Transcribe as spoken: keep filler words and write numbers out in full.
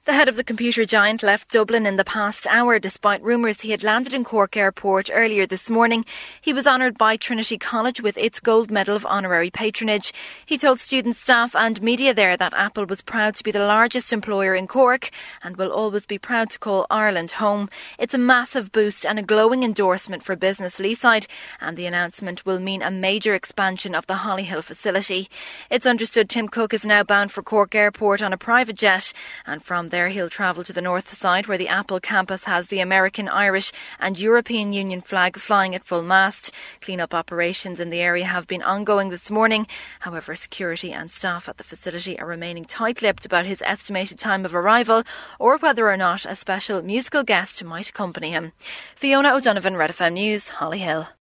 The head of the computer giant left Dublin in the past hour despite rumours he had landed in Cork Airport earlier this morning. He was honoured by Trinity College with its Gold Medal of Honorary Patronage. He told students, staff and media there that Apple was proud to be the largest employer in Cork and will always be proud to call Ireland home. It's a massive boost and a glowing endorsement for business Leaside, and the announcement will mean a major expansion of the Hollyhill facility. It's understood Tim Cook is now bound for Cork Airport on a private jet, and from there he'll travel to the north side where the Apple campus has the American, Irish and European Union flag flying at full mast. Clean-up operations in the area have been ongoing this morning. However, security and staff at the facility are remaining tight-lipped about his estimated time of arrival or whether or not a special musical guest might accompany him. Fiona O'Donovan, Red F M News, Hollyhill.